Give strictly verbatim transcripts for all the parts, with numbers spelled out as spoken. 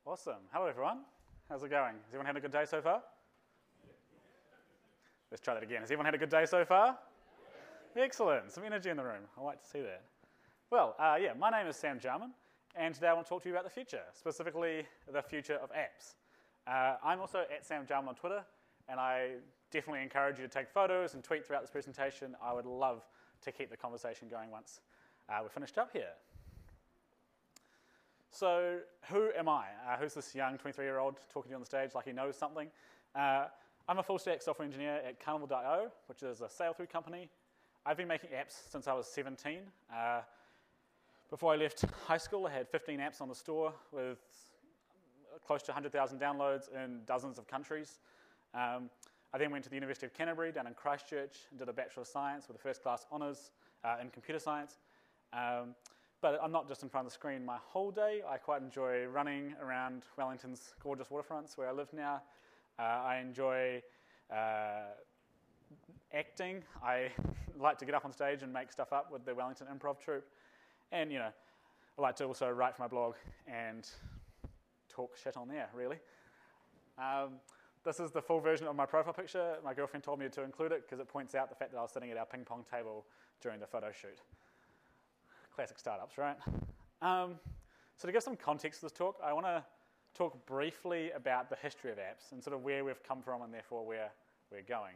Awesome. Hello, everyone. How's it going? Has everyone had a good day so far? Let's try that again. Has everyone had a good day so far? Excellent. Some energy in the room. I like to see that. Well, uh, yeah, my name is Sam Jarman, and today I want to talk to you about the future, specifically the future of apps. Uh, I'm also at Sam Jarman on Twitter, and I definitely encourage you to take photos and tweet throughout this presentation. I would love to keep the conversation going once uh, we're finished up here. So who am I? Uh, who's this young twenty-three-year-old talking to you on the stage like he knows something? Uh, I'm a full-stack software engineer at Carnival dot i o, which is a sail-through company. I've been making apps since I was seventeen. Uh, before I left high school, I had fifteen apps on the store with close to one hundred thousand downloads in dozens of countries. Um, I then went to the University of Canterbury down in Christchurch and did a Bachelor of Science with a first-class honours uh, in computer science. Um, But I'm not just in front of the screen my whole day. I quite enjoy running around Wellington's gorgeous waterfronts where I live now. Uh, I enjoy uh, acting. I like to get up on stage and make stuff up with the Wellington Improv Troupe. And, you know, I like to also write for my blog and talk shit on there, really. Um, this is the full version of my profile picture. My girlfriend told me to include it because it points out the fact that I was sitting at our ping pong table during the photo shoot. Classic startups, right? Um, so to give some context to this talk, I want to talk briefly about the history of apps and sort of where we've come from and therefore where we're going.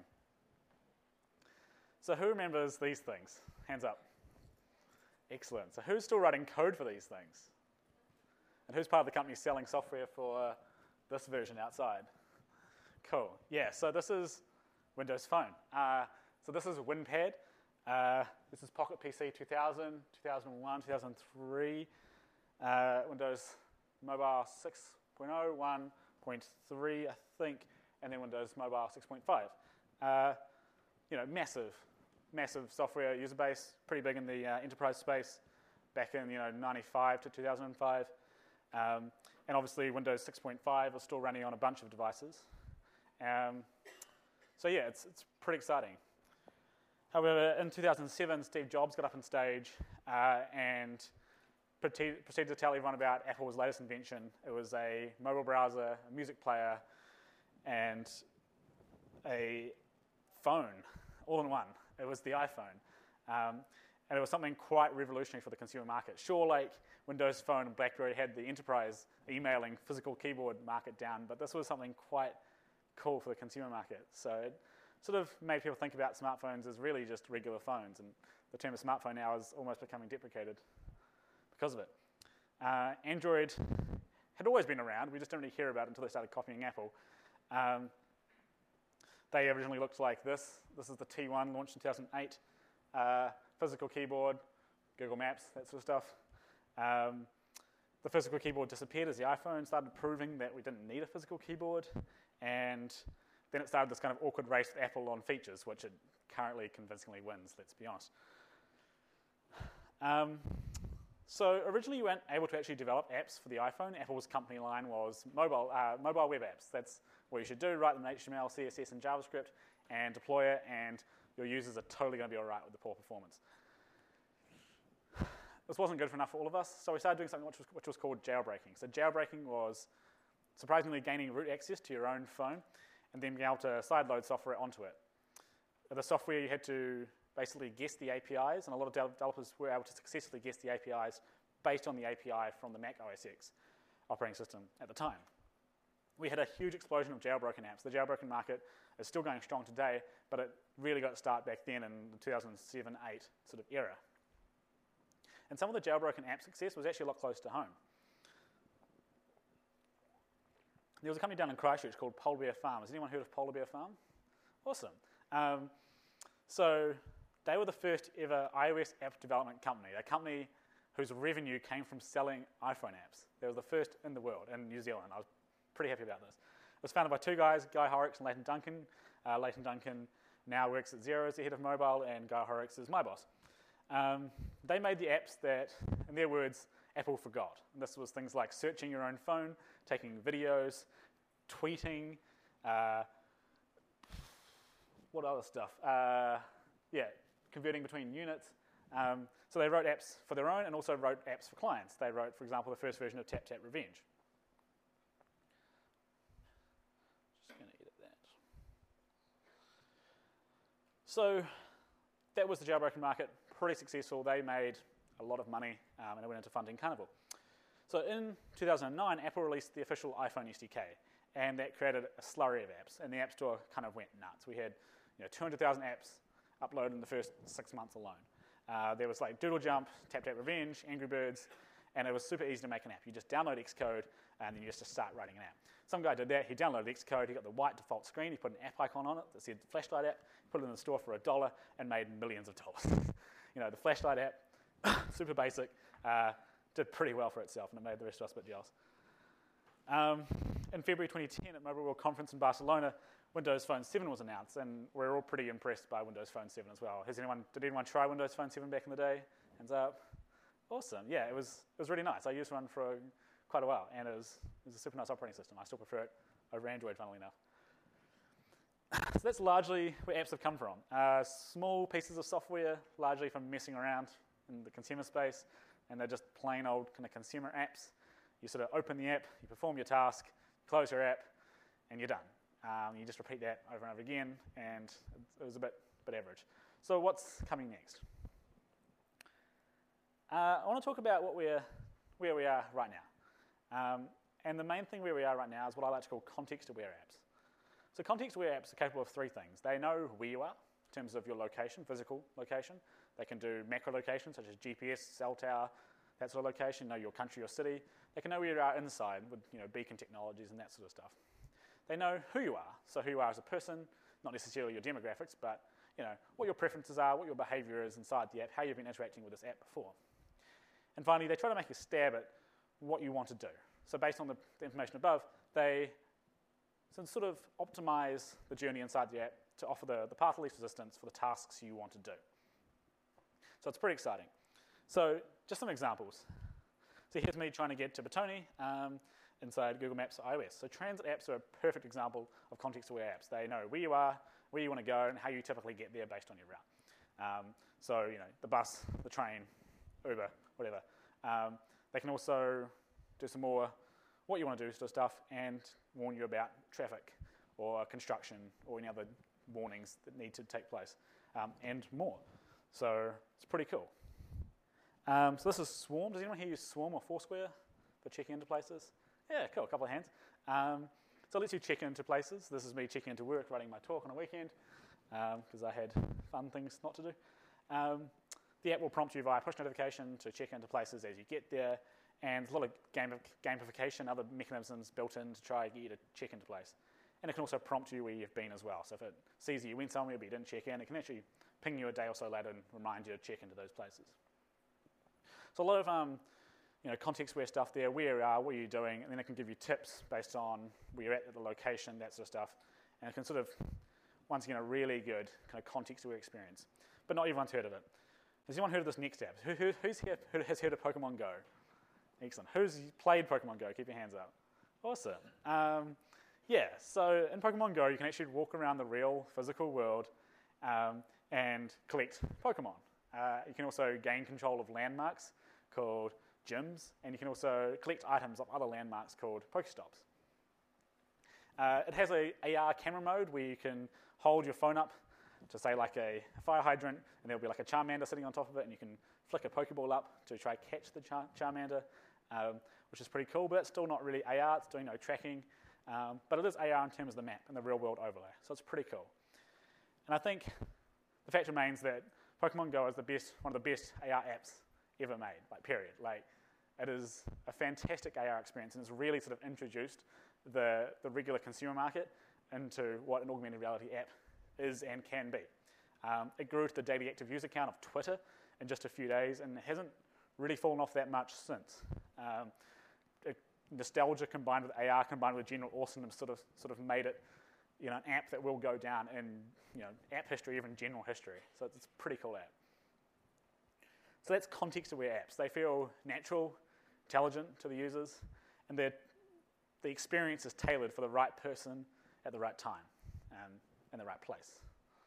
So who remembers these things? Hands up. Excellent. So who's still writing code for these things? And who's part of the company selling software for this version outside? Cool. Yeah, so this is Windows Phone. Uh, so this is WinPad. Uh, this is Pocket P C two thousand, two thousand one, two thousand three, uh, Windows Mobile six point oh, one point three, I think, and then Windows Mobile six point five. Uh, you know, massive, massive software user base, pretty big in the uh, enterprise space back in, you know, ninety-five to two thousand five. Um, and obviously Windows six point five is still running on a bunch of devices. Um, so yeah, it's, it's pretty exciting. However, in two thousand seven, Steve Jobs got up on stage uh, and proceeded to tell everyone about Apple's latest invention. It was a mobile browser, a music player, and a phone, all in one. It was the iPhone. Um, and it was something quite revolutionary for the consumer market. Sure, like Windows Phone and BlackBerry had the enterprise emailing physical keyboard market down, but this was something quite cool for the consumer market. So it sort of made people think about smartphones as really just regular phones, and the term of smartphone now is almost becoming deprecated because of it. Uh, Android had always been around. We just didn't really hear about it until they started copying Apple. Um, they originally looked like this. This is the T one, launched in two thousand eight. Uh, physical keyboard, Google Maps, that sort of stuff. Um, the physical keyboard disappeared as the iPhone started proving that we didn't need a physical keyboard, and then it started this kind of awkward race with Apple on features, which it currently convincingly wins, let's be honest. Um, so originally you weren't able to actually develop apps for the iPhone. Apple's company line was mobile, uh, mobile web apps. That's what you should do, write them in H T M L, C S S, and JavaScript, and deploy it, and your users are totally going to be all right with the poor performance. This wasn't good enough for all of us, so we started doing something which was, which was called jailbreaking. So jailbreaking was surprisingly gaining root access to your own phone, and then being able to sideload software onto it. The software, you had to basically guess the A P Is, and a lot of developers were able to successfully guess the A P Is based on the A P I from the Mac O S X operating system at the time. We had a huge explosion of jailbroken apps. The jailbroken market is still going strong today, but it really got to start back then in the two thousand seven eight sort of era. And some of the jailbroken app success was actually a lot close to home. There was a company down in Christchurch called Polar Bear Farm. Has anyone heard of Polar Bear Farm? Awesome. Um, so they were the first ever iOS app development company, a company whose revenue came from selling iPhone apps. They were the first in the world, in New Zealand. I was pretty happy about this. It was founded by two guys, Guy Horrocks and Leighton Duncan. Uh, Leighton Duncan now works at Xero as the head of mobile, and Guy Horrocks is my boss. Um, they made the apps that, in their words, Apple forgot. And this was things like searching your own phone, taking videos, tweeting, uh, what other stuff? Uh, yeah, converting between units. Um, so they wrote apps for their own and also wrote apps for clients. They wrote, for example, the first version of Tap Tap Revenge. So that was the jailbroken market, pretty successful. They made a lot of money, um, and it went into funding Carnival. So in two thousand nine, Apple released the official iPhone S D K, and that created a slurry of apps, and the App Store kind of went nuts. We had you know, two hundred thousand apps uploaded in the first six months alone. Uh, there was like Doodle Jump, Tap Tap Revenge, Angry Birds, and it was super easy to make an app. You just download Xcode, and then you just start writing an app. Some guy did that. He downloaded Xcode. He got the white default screen. He put an app icon on it that said Flashlight app, put it in the store for a dollar, and made millions of dollars. You know, the Flashlight app, super basic, uh, did pretty well for itself, and it made the rest of us a bit jealous. Um, in February twenty ten, at Mobile World Conference in Barcelona, Windows Phone seven was announced, and we're all pretty impressed by Windows Phone seven as well. Has anyone, did anyone try Windows Phone seven back in the day? Hands up. Awesome. Yeah, it was it was really nice. I used one for quite a while, and it was, it was a super nice operating system. I still prefer it over Android, funnily enough. So that's largely where apps have come from. Uh, small pieces of software, largely from messing around in the consumer space, and they're just plain old kind of consumer apps. You sort of open the app, you perform your task, close your app, and you're done. Um, you just repeat that over and over again, and it was a bit, bit average. So what's coming next? Uh, I want to talk about what we're, where we are right now. Um, and the main thing where we are right now is what I like to call context-aware apps. So context-aware apps are capable of three things. They know where you are in terms of your location, physical location. They can do macro locations such as G P S, cell tower, that sort of location, know your country or city. They can know where you are inside with you know, beacon technologies and that sort of stuff. They know who you are, so who you are as a person, not necessarily your demographics, but you know, what your preferences are, what your behavior is inside the app, how you've been interacting with this app before. And finally, they try to make a stab at what you want to do. So based on the, the information above, they sort of optimize the journey inside the app to offer the, the path of least resistance for the tasks you want to do. So it's pretty exciting. So just some examples. So here's me trying to get to Batoni um, inside Google Maps iOS. So transit apps are a perfect example of context-aware apps. They know where you are, where you want to go, and how you typically get there based on your route. Um, so, you know, the bus, the train, Uber, whatever. Um, they can also do some more what you want to do sort of stuff and warn you about traffic or construction or any other warnings that need to take place um, and more. So it's pretty cool. Um, so this is Swarm. Does anyone here use Swarm or Foursquare for checking into places? Yeah, cool, a couple of hands. Um, so it lets you check into places. This is me checking into work, writing my talk on a weekend because um, I had fun things not to do. Um, the app will prompt you via push notification to check into places as you get there, and a lot of game, gamification, other mechanisms built in to try and get you to check into place. And it can also prompt you where you've been as well. So if it sees that you went somewhere but you didn't check in, it can actually ping you a day or so later and remind you to check into those places. So a lot of um, you know, context-aware stuff there, where you are, what are you doing, and then it can give you tips based on where you're at, at the location, that sort of stuff. And it can sort of, once again, a really good kind of context-aware experience. But not everyone's heard of it. Has anyone heard of this next app? Who, who, who's here who has heard of Pokemon Go? Excellent. Who's played Pokemon Go? Keep your hands up. Awesome. Um, yeah, so in Pokemon Go, you can actually walk around the real physical world um, and collect Pokemon. Uh, you can also gain control of landmarks called gyms, and you can also collect items of other landmarks called Pokestops. Uh, it has a A R camera mode where you can hold your phone up to say like a fire hydrant, and there'll be like a Charmander sitting on top of it, and you can flick a Pokeball up to try catch the Char Charmander, um, which is pretty cool, but it's still not really A R, it's doing no tracking, um, but it is A R in terms of the map and the real world overlay, so it's pretty cool. And I think the fact remains that Pokemon Go is the best, one of the best A R apps ever made, like period. Like, it is a fantastic A R experience, and it's really sort of introduced the, the regular consumer market into what an augmented reality app is and can be. Um, it grew to the daily active user count of Twitter in just a few days, and it hasn't really fallen off that much since. Um, it, nostalgia combined with A R combined with general awesomeness sort of sort of made it, you know, an app that will go down in you know app history, even general history. So it's a pretty cool app. So that's context-aware apps. They feel natural, intelligent to the users, and the experience is tailored for the right person at the right time and in the right place.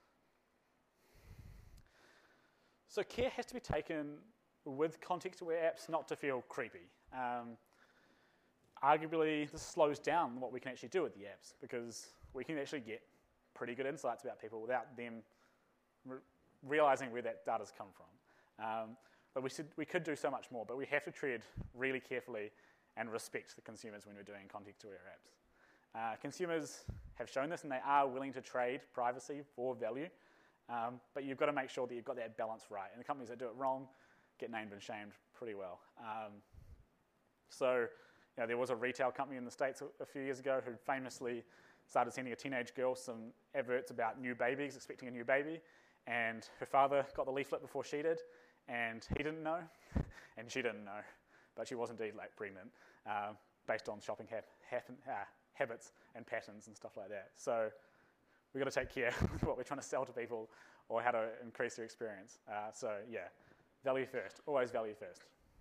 So care has to be taken with context-aware apps not to feel creepy. Um, arguably, this slows down what we can actually do with the apps because we can actually get pretty good insights about people without them re- realizing where that data's come from. Um, but we, should, we could do so much more, but we have to tread really carefully and respect the consumers when we're doing context-aware apps. Uh, consumers have shown this, and they are willing to trade privacy for value, um, but you've got to make sure that you've got that balance right. And the companies that do it wrong get named and shamed pretty well. Um, so, you know, there was a retail company in the States a, a few years ago who famously started sending a teenage girl some adverts about new babies, expecting a new baby, and her father got the leaflet before she did, and he didn't know, and she didn't know, but she was indeed like pregnant, uh, based on shopping ha- ha- uh, habits and patterns and stuff like that. So we've got to take care with what we're trying to sell to people or how to increase their experience. Uh, so yeah, value first, always value first.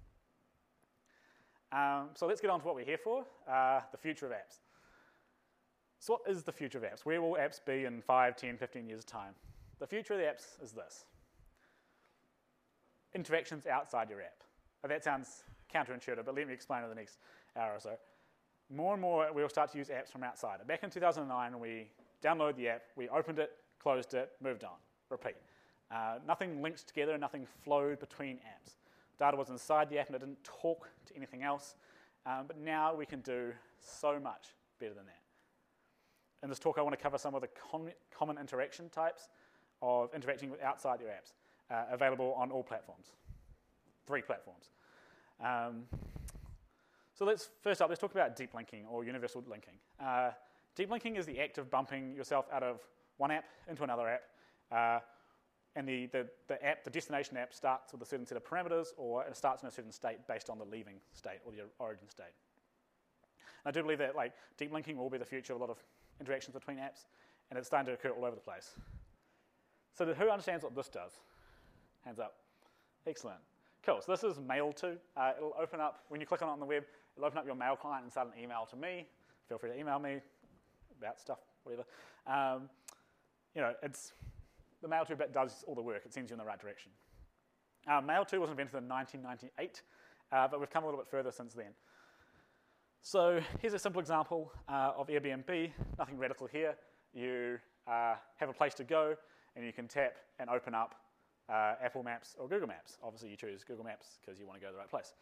Um, so let's get on to what we're here for, uh, the future of apps. So what is the future of apps? Where will apps be in five, ten, fifteen years' time? The future of the apps is this. Interactions outside your app. Now, that sounds counterintuitive, but let me explain in the next hour or so. More and more, we'll start to use apps from outside. Back in two thousand nine, we downloaded the app, we opened it, closed it, moved on, repeat. Uh, nothing linked together, nothing flowed between apps. Data was inside the app and it didn't talk to anything else. Um, but now we can do so much better than that. In this talk, I want to cover some of the com- common interaction types of interacting with outside your apps, uh, available on all platforms, three platforms. Um, so let's, first up, let's talk about deep linking or universal linking. Uh, deep linking is the act of bumping yourself out of one app into another app, uh, and the, the, the app, the destination app starts with a certain set of parameters, or it starts in a certain state based on the leaving state or the origin state. And I do believe that like deep linking will be the future of a lot of interactions between apps, and it's starting to occur all over the place. So who understands what this does? Hands up. Excellent. Cool. So this is Mail To. Uh, it'll open up, when you click on it on the web, it'll open up your mail client and start an email to me. Feel free to email me about stuff, whatever. Um, you know, it's the Mail To bit does all the work. It sends you in the right direction. Uh, Mail To was invented in nineteen ninety-eight, uh, but we've come a little bit further since then. So here's a simple example uh, of Airbnb. Nothing radical here. You uh, have a place to go, and you can tap and open up uh, Apple Maps or Google Maps. Obviously, you choose Google Maps because you want to go to the right place.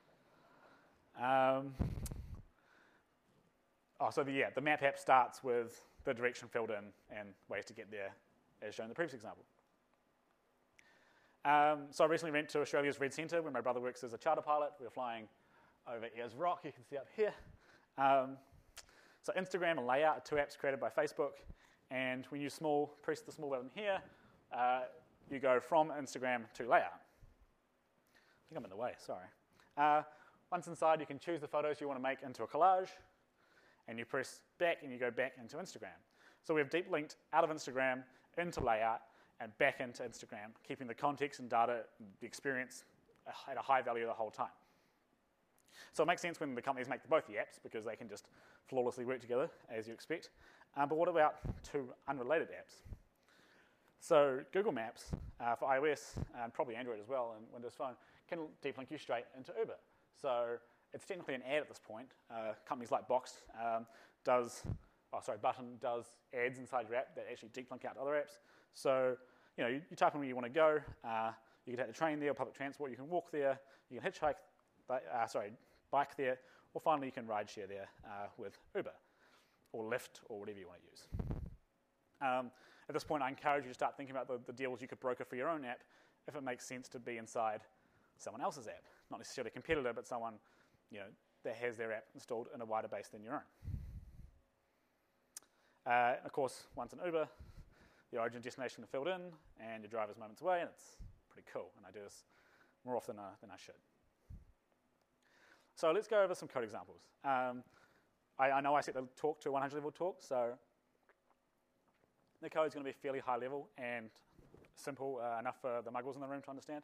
Um, oh, so the, yeah, the map app starts with the direction filled in and ways to get there, as shown in the previous example. Um, so I recently went to Australia's Red Centre where my brother works as a charter pilot. We were flying over Ayers Rock, you can see up here. Um, so Instagram and Layout are two apps created by Facebook, and when you small, press the small button here, uh, you go from Instagram to Layout. I think I'm in the way, sorry. Uh, once inside, you can choose the photos you want to make into a collage, and you press back and you go back into Instagram. So we've deep linked out of Instagram into Layout and back into Instagram, keeping the context and data, the experience at a high value the whole time. So it makes sense when the companies make both the apps because they can just flawlessly work together, as you expect. Um, but what about two unrelated apps? So Google Maps uh, for iOS, and probably Android as well, and Windows Phone, can deep link you straight into Uber. So it's technically an ad at this point. Uh, companies like Box um, does, oh sorry, Button does ads inside your app that actually deep link out to other apps. So you know, you, you type in where you want to go. Uh, you can take the train there or public transport. You can walk there. You can hitchhike. Uh, sorry, bike there, or finally you can ride share there uh, with Uber, or Lyft, or whatever you want to use. Um, at this point, I encourage you to start thinking about the, the deals you could broker for your own app if it makes sense to be inside someone else's app. Not necessarily a competitor, but someone you know, that has their app installed in a wider base than your own. Uh, of course, once in Uber, the origin destination are filled in, and your driver's moments away, and it's pretty cool. And I do this more often uh, than I should. So let's go over some code examples. Um, I, I know I set the talk to one hundred level talk, so the code is going to be fairly high level and simple uh, enough for the muggles in the room to understand.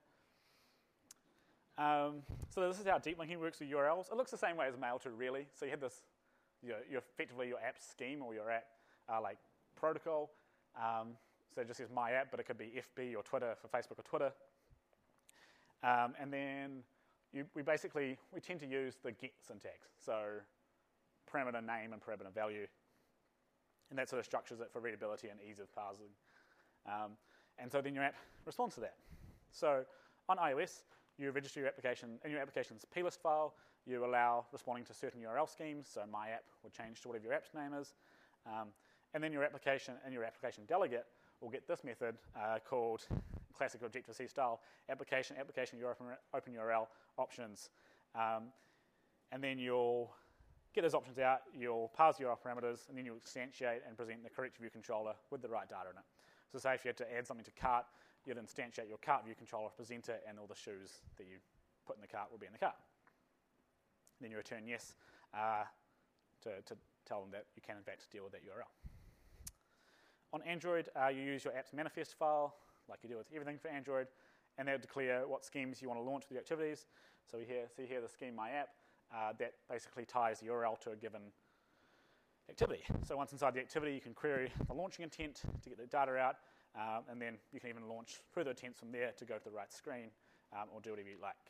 Um, so this is how deep linking works with U R Ls. It looks the same way as Mail To, really. So you have this, you know, you're effectively your app scheme or your app uh, like protocol. Um, so it just says my app, but it could be F B or Twitter for Facebook or Twitter. Um, and then You, we basically, we tend to use the get syntax, so parameter name and parameter value, and that sort of structures it for readability and ease of parsing. Um, And so then your app responds to that. So on iOS, you register your application in your application's plist file. You allow responding to certain U R L schemes. So my app would change to whatever your app's name is. Um, and then your application and your application delegate will get this method uh, called classic Objective-C style application, application open, open U R L options. Um, and then you'll get those options out, you'll parse your parameters, and then you'll instantiate and present the correct view controller with the right data in it. So say if you had to add something to cart, you'd instantiate your cart view controller, present it, and all the shoes that you put in the cart will be in the cart. Then you return yes uh, to, to tell them that you can in fact deal with that U R L. On Android, uh, you use your app's manifest file, like you do with everything for Android, and they'll declare what schemes you want to launch with the activities. So we here, see here the scheme my app, uh, that basically ties the U R L to a given activity. So once inside the activity, you can query the launching intent to get the data out, um, and then you can even launch further attempts from there to go to the right screen, um, or do whatever you like.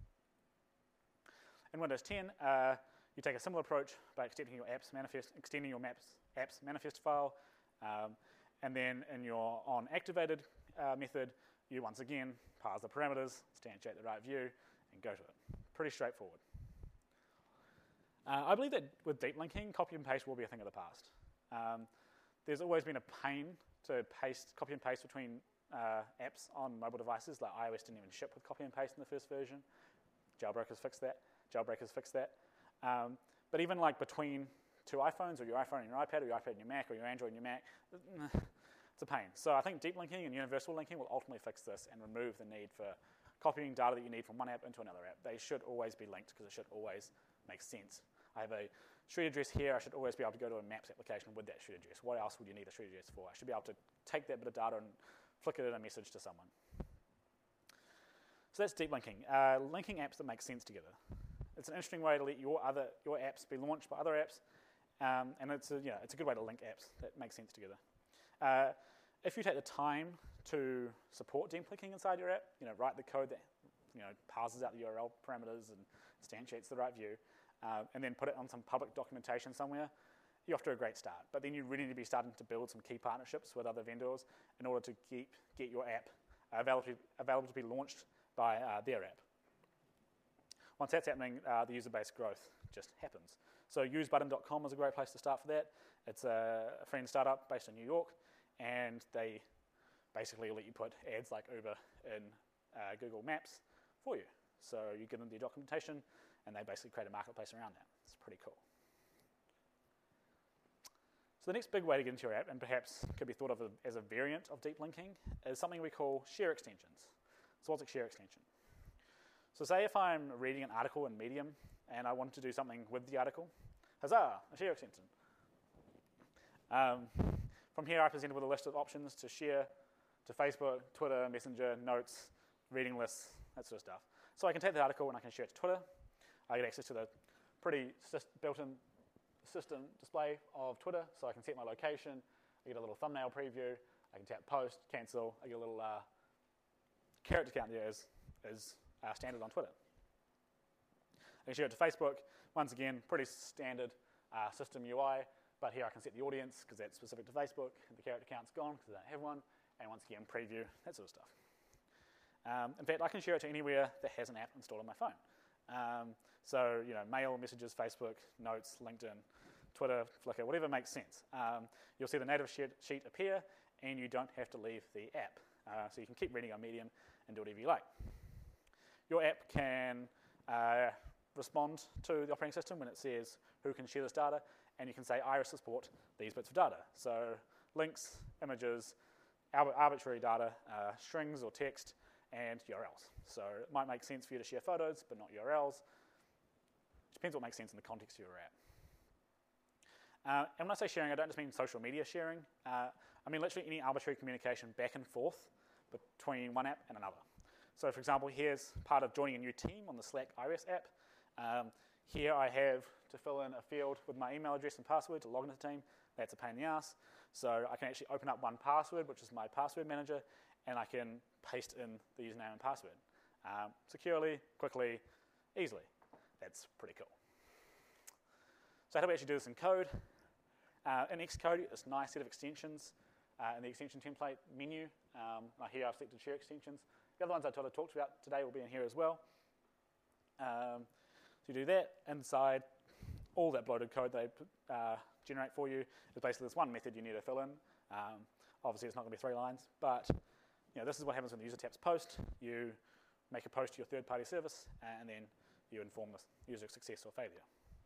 In Windows ten, uh, you take a similar approach by extending your app's manifest, extending your maps, app's manifest file, um, and then in your onActivated uh, method, you once again parse the parameters, instantiate the right view, and go to it. Pretty straightforward. Uh, I believe that with deep linking, copy and paste will be a thing of the past. Um, there's always been a pain to paste, copy and paste between uh, apps on mobile devices. Like iOS didn't even ship with copy and paste in the first version. Jailbreakers fixed that. Jailbreakers fixed that. Um, but even like between two iPhones, or your iPhone and your iPad, or your iPad and your Mac, or your Android and your Mac, it's a pain. So I think deep linking and universal linking will ultimately fix this and remove the need for copying data that you need from one app into another app. They should always be linked because it should always make sense. I have a street address here. I should always be able to go to a Maps application with that street address. What else would you need a street address for? I should be able to take that bit of data and flick it in a message to someone. So that's deep linking. Uh, linking apps that make sense together. It's an interesting way to let your other your apps be launched by other apps, um, and it's a, you know, it's a good way to link apps that make sense together. Uh, if you take the time to support deep linking inside your app, you know, write the code that you know parses out the U R L parameters and instantiates the right view, uh, and then put it on some public documentation somewhere, you're off to a great start. But then you really need to be starting to build some key partnerships with other vendors in order to keep get your app available to, available to be launched by uh, their app. Once that's happening, uh, the user base growth just happens. So use button dot com is a great place to start for that. It's a friend startup based in New York, and they basically let you put ads like Uber in uh, Google Maps for you. So you give them the documentation, and they basically create a marketplace around that. It's pretty cool. So the next big way to get into your app, and perhaps could be thought of as a variant of deep linking, is something we call share extensions. So what's a share extension? So say if I'm reading an article in Medium and I want to do something with the article, huzzah, a share extension. Um, from here I present with a list of options to share to Facebook, Twitter, Messenger, Notes, reading lists, that sort of stuff. So I can take the article and I can share it to Twitter. I get access to the pretty built-in system display of Twitter, so I can set my location, I get a little thumbnail preview, I can tap post, cancel, I get a little uh, character count there is, is Uh, standard on Twitter. I can share it to Facebook. Once again, pretty standard uh, system U I, but here I can set the audience because that's specific to Facebook. The character count's gone because I don't have one. And once again, preview, that sort of stuff. Um, in fact, I can share it to anywhere that has an app installed on my phone. Um, so, you know, mail, messages, Facebook, Notes, LinkedIn, Twitter, Flickr, whatever makes sense. Um, you'll see the native sheet appear, and you don't have to leave the app. Uh, so you can keep reading on Medium and do whatever you like. Your app can uh, respond to the operating system when it says who can share this data, and you can say, I support these bits of data. So links, images, arbitrary data, uh, strings or text, and U R Ls. So it might make sense for you to share photos, but not U R Ls. It depends what makes sense in the context of your app. Uh, and when I say sharing, I don't just mean social media sharing. Uh, I mean literally any arbitrary communication back and forth between one app and another. So for example, here's part of joining a new team on the Slack iOS app. Um, here I have to fill in a field with my email address and password to log into the team. That's a pain in the ass. So I can actually open up one password, which is my password manager, and I can paste in the username and password um, securely, quickly, easily. That's pretty cool. So how do we actually do this in code? Uh, in Xcode, you get this nice set of extensions uh, in the extension template menu. Um, here I've selected share extensions. The other ones I talked about today will be in here as well. Um, so you do that. Inside, all that bloated code they uh, generate for you is basically this one method you need to fill in. Um, obviously, it's not going to be three lines, but you know, this is what happens when the user taps post. You make a post to your third-party service, and then you inform the user of success or failure.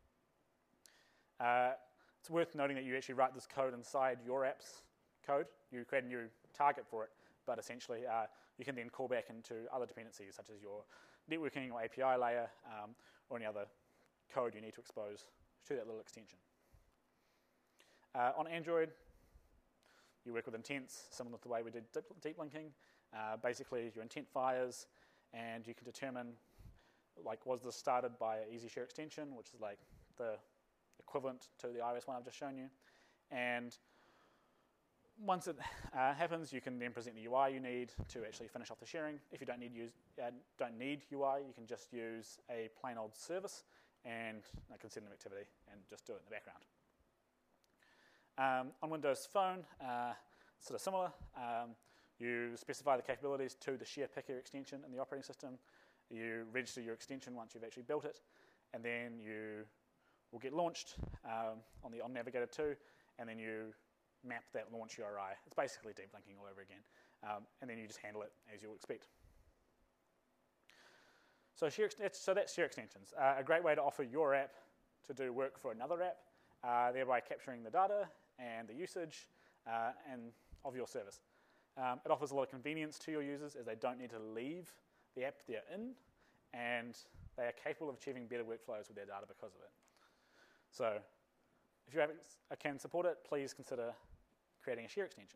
Uh, it's worth noting that you actually write this code inside your app's code. You create a new target for it, but essentially uh, you can then call back into other dependencies, such as your networking or A P I layer, um, or any other code you need to expose to that little extension. Uh, on Android, you work with intents, similar to the way we did deep, deep linking. Uh, basically, your intent fires, and you can determine, like, was this started by an easy share extension, which is like the equivalent to the iOS one I've just shown you. And once it uh, happens, you can then present the U I you need to actually finish off the sharing. If you don't need use, uh, don't need U I, you can just use a plain old service, and I can send an activity and just do it in the background. Um, on Windows Phone, uh, sort of similar. Um, you specify the capabilities to the Share Picker extension in the operating system. You register your extension once you've actually built it, and then you will get launched um, on the On Navigator two, and then you map that launch U R I. It's basically deep linking all over again, um, and then you just handle it as you'll expect. So, share so that's share extensions. Uh, a great way to offer your app to do work for another app, uh, thereby capturing the data and the usage uh, and of your service. Um, it offers a lot of convenience to your users, as they don't need to leave the app they're in, and they are capable of achieving better workflows with their data because of it. So if your app can support it, please consider creating a share extension.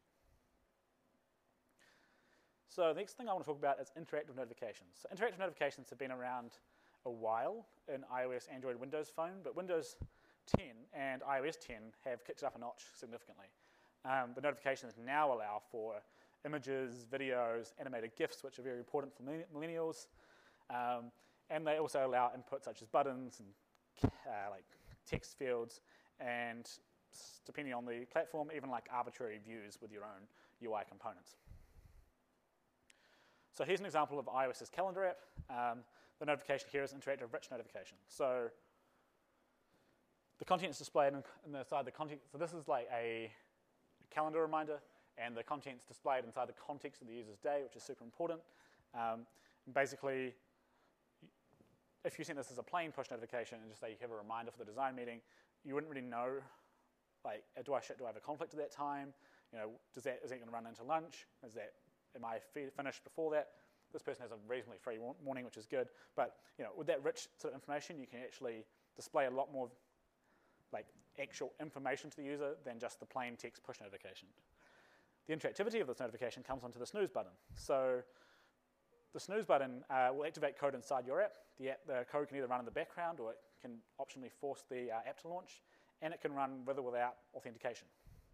So the next thing I want to talk about is interactive notifications. So interactive notifications have been around a while in iOS, Android, Windows Phone, but Windows ten and iOS ten have kicked it up a notch significantly. Um, the notifications now allow for images, videos, animated GIFs, which are very important for millennials, um, and they also allow input such as buttons and uh, like text fields, and depending on the platform, even like arbitrary views with your own U I components. So here's an example of iOS's calendar app. Um, the notification here is interactive rich notification. So the content is displayed in, in the side of the content. So this is like a calendar reminder, and the content's displayed inside the context of the user's day, which is super important. Um, basically, if you sent this as a plain push notification and just say you have a reminder for the design meeting, you wouldn't really know, like, do I do I have a conflict at that time? You know, does that is that going to run into lunch? Is that am I finished before that? This person has a reasonably free morning, which is good. But you know, with that rich sort of information, you can actually display a lot more, like, actual information to the user than just the plain text push notification. The interactivity of this notification comes onto the snooze button. So the snooze button uh, will activate code inside your app. The, app. the code can either run in the background, or it can optionally force the uh, app to launch, and it can run with or without authentication.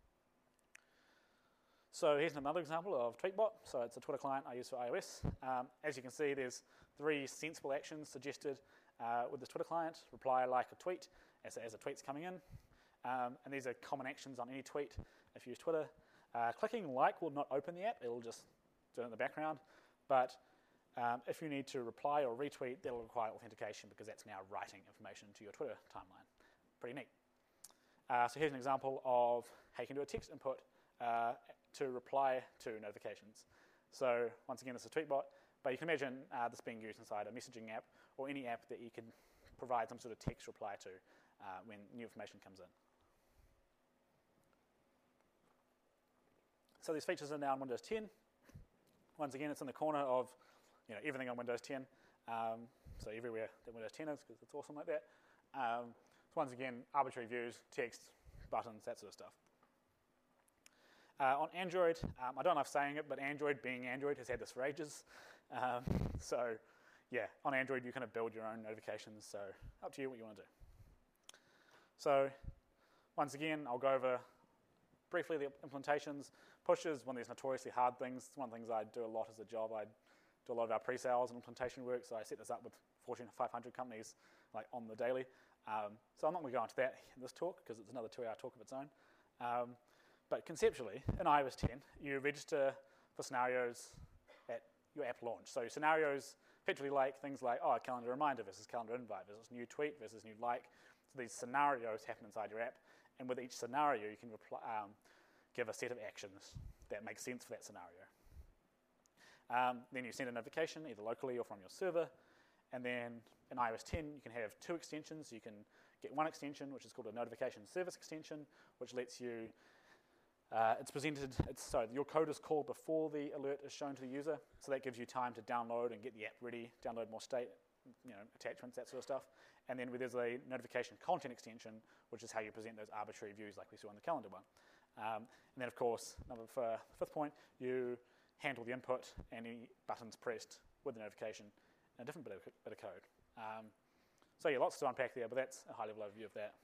So here's another example of Tweetbot. So it's a Twitter client I use for iOS. Um, as you can see, there's three sensible actions suggested uh, with this Twitter client: reply, like a tweet as, as a tweet's coming in. Um, and these are common actions on any tweet if you use Twitter. Uh, clicking like will not open the app. It'll just do it in the background. But um, if you need to reply or retweet, that'll require authentication, because that's now writing information to your Twitter timeline. Pretty neat. Uh, so here's an example of how you can do a text input uh, to reply to notifications. So once again, this is Tweetbot, but you can imagine uh, this being used inside a messaging app or any app that you can provide some sort of text reply to uh, when new information comes in. So these features are now on Windows ten. Once again, it's in the corner of, you know, everything on Windows ten. Um, so everywhere that Windows ten is, because it's awesome like that. Um, so once again, arbitrary views, text, buttons, that sort of stuff. Uh, on Android, um, I don't know if I'm saying it, but Android, being Android, has had this for ages. Um, so yeah, on Android, you kind of build your own notifications. So up to you what you want to do. So once again, I'll go over briefly the implementations. Push is one of these notoriously hard things. It's one of the things I do a lot as a job. I do a lot of our pre-sales and implementation work, so I set this up with Fortune five hundred companies, like, on the daily. Um, so I'm not going to go into that in this talk, because it's another two-hour talk of its own. Um, but conceptually, in i O S ten, you register for scenarios at your app launch. So scenarios effectively like things like, oh, calendar reminder versus calendar invite versus new tweet versus new like. So these scenarios happen inside your app, and with each scenario, you can reply, um, give a set of actions that make sense for that scenario. Um, then you send a notification, either locally or from your server, and then in i O S ten, you can have two extensions. You can get one extension, which is called a notification service extension, which lets you, uh, it's presented, it's, so your code is called before the alert is shown to the user, so that gives you time to download and get the app ready, download more state, you know, attachments, that sort of stuff. And then there's a notification content extension, which is how you present those arbitrary views like we saw in the calendar one. Um, and then, of course, number for fifth point, you handle the input and any buttons pressed with the notification in a different bit of, bit of code. Um, so yeah, lots to unpack there, but that's a high-level overview of that.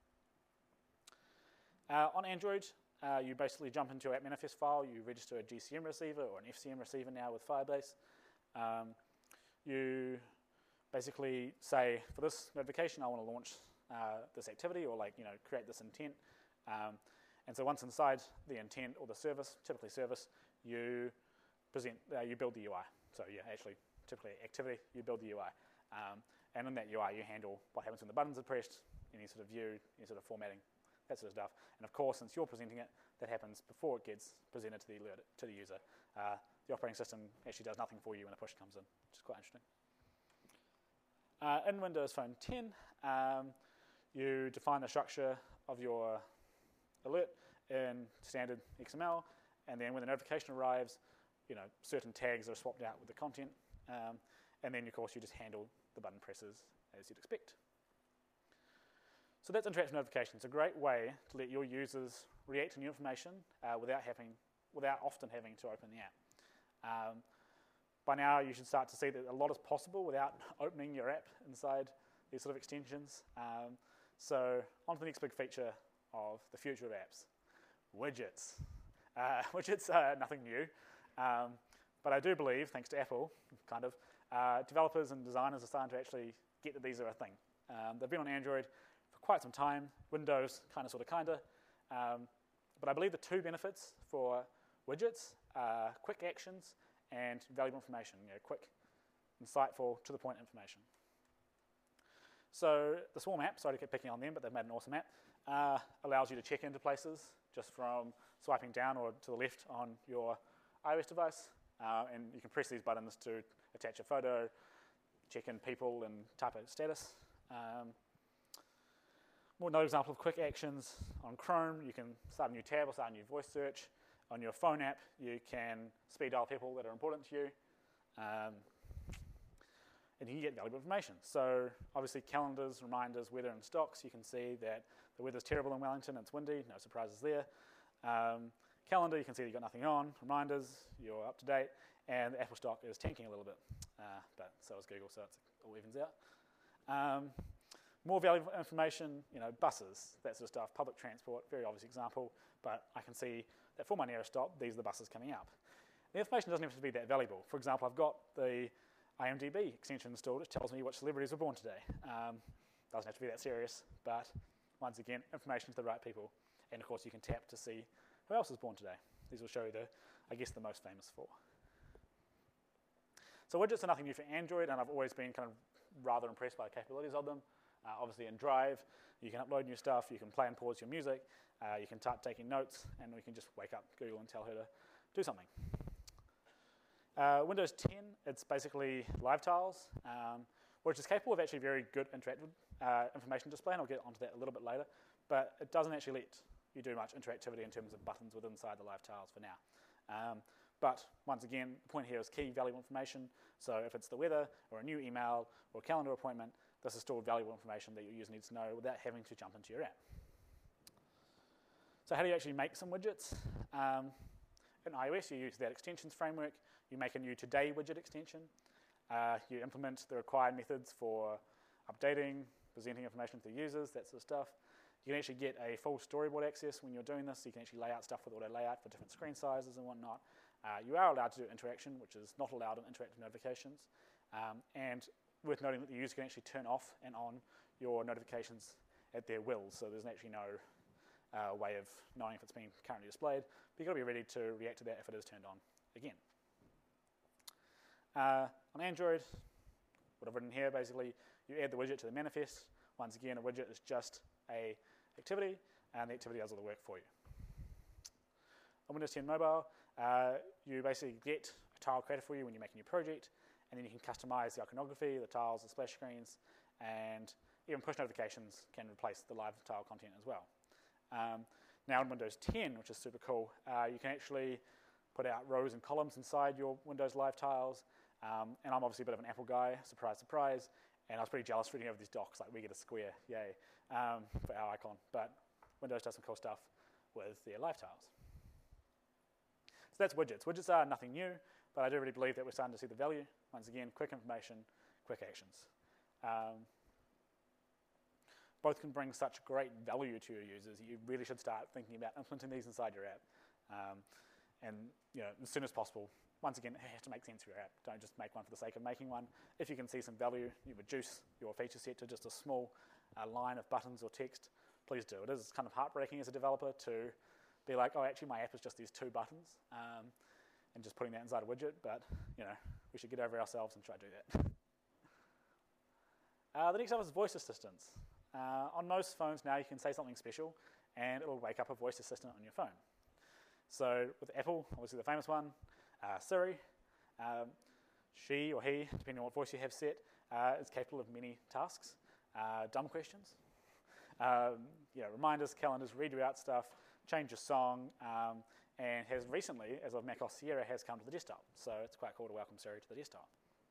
Uh, on Android, uh, you basically jump into your app manifest file, you register a G C M receiver or an F C M receiver now with Firebase. Um, you basically say, for this notification, I want to launch uh, this activity or like, you know, create this intent. Um, and so once inside the intent or the service, typically service, you present, uh, you build the U I. So yeah, actually, typically activity, you build the U I. Um, and in that U I, you handle what happens when the buttons are pressed, any sort of view, any sort of formatting, that sort of stuff. And of course, since you're presenting it, that happens before it gets presented to the alert, to the user. Uh, the operating system actually does nothing for you when a push comes in, which is quite interesting. Uh, in Windows Phone ten, um, you define the structure of your alert in standard X M L, and then when the notification arrives, you know, certain tags are swapped out with the content, um, and then of course you just handle the button presses as you'd expect. So that's interactive notification. It's a great way to let your users react to new information uh, without having, without often having to open the app. Um, by now, you should start to see that a lot is possible without opening your app inside these sort of extensions. Um, so on to the next big feature of the future of apps, widgets. Uh, widgets are nothing new, um, but I do believe, thanks to Apple, kind of, uh, developers and designers are starting to actually get that these are a thing. Um, they've been on Android for quite some time, Windows kind of, sort of, kind of, um, but I believe the two benefits for widgets are quick actions and valuable information, you know, quick, insightful, to-the-point information. So the Swarm app, sorry to keep picking on them, but they've made an awesome app, uh, allows you to check into places just from swiping down or to the left on your iOS device, uh, and you can press these buttons to attach a photo, check in people, and type a status. Um, more another example of quick actions on Chrome, you can start a new tab or start a new voice search. On your phone app, you can speed dial people that are important to you, um, and you can get valuable information. So obviously calendars, reminders, weather and stocks, you can see that the weather's terrible in Wellington, it's windy, no surprises there. Um, calendar, you can see that you've got nothing on. Reminders, you're up to date, and the Apple stock is tanking a little bit, uh, but so is Google, so it's all evens out. Um, more valuable information, you know, buses, that sort of stuff, public transport, very obvious example, but I can see that for my nearest stop, these are the buses coming up. The information doesn't have to be that valuable. For example, I've got the I M D B extension installed, which tells me which celebrities were born today. Um, doesn't have to be that serious, but once again, information to the right people. And of course, you can tap to see who else is born today. These will show you the, I guess, the most famous four. So widgets are nothing new for Android, and I've always been kind of rather impressed by the capabilities of them. Uh, obviously in Drive, you can upload new stuff, you can play and pause your music, uh, you can start taking notes, and we can just wake up Google and tell her to do something. Uh, Windows ten, it's basically live tiles, um, which is capable of actually very good interactive uh, information display, and I'll get onto that a little bit later, but it doesn't actually let you do much interactivity in terms of buttons within inside the live tiles for now. Um, but once again, the point here is key valuable information, so if it's the weather, or a new email, or a calendar appointment, this is still valuable information that your user needs to know without having to jump into your app. So how do you actually make some widgets? Um, in iOS, you use that extensions framework. You make a new Today widget extension. Uh, you implement the required methods for updating, presenting information to the users, that sort of stuff. You can actually get a full storyboard access when you're doing this. You can actually lay out stuff with auto layout for different screen sizes and whatnot. Uh, you are allowed to do interaction, which is not allowed in interactive notifications. Um, and worth noting that the user can actually turn off and on your notifications at their will, so there's actually no uh, way of knowing if it's being currently displayed, but you've got to be ready to react to that if it is turned on again. Uh, on Android, what I've written here, basically, you add the widget to the manifest. Once again, a widget is just a activity, and the activity does all the work for you. On Windows ten Mobile, uh, you basically get a tile created for you when you make a new project, and then you can customize the iconography, the tiles, the splash screens, and even push notifications can replace the live tile content as well. Um, now in Windows ten, which is super cool, uh, you can actually put out rows and columns inside your Windows live tiles, um, and I'm obviously a bit of an Apple guy, surprise, surprise, and I was pretty jealous reading over these docs, like we get a square, yay, um, for our icon, but Windows does some cool stuff with their live tiles. So that's widgets. Widgets are nothing new, but I do really believe that we're starting to see the value. Once again, quick information, quick actions. Um, both can bring such great value to your users. You really should start thinking about implementing these inside your app. Um, and you know, as soon as possible. Once again, it has to make sense for your app. Don't just make one for the sake of making one. If you can see some value, you reduce your feature set to just a small uh, line of buttons or text, please do. It is kind of heartbreaking as a developer to be like, oh, actually my app is just these two buttons, um, and just putting that inside a widget, but you know, we should get over ourselves and try to do that. Uh, the next up is voice assistants. Uh, on most phones now, you can say something special, and it'll wake up a voice assistant on your phone. So with Apple, obviously the famous one, uh, Siri, um, she or he, depending on what voice you have set, uh, is capable of many tasks. Uh, dumb questions, um, you know, reminders, calendars, read you out stuff, change your song, um, and has recently, as of macOS Sierra, has come to the desktop. So it's quite cool to welcome Siri to the desktop.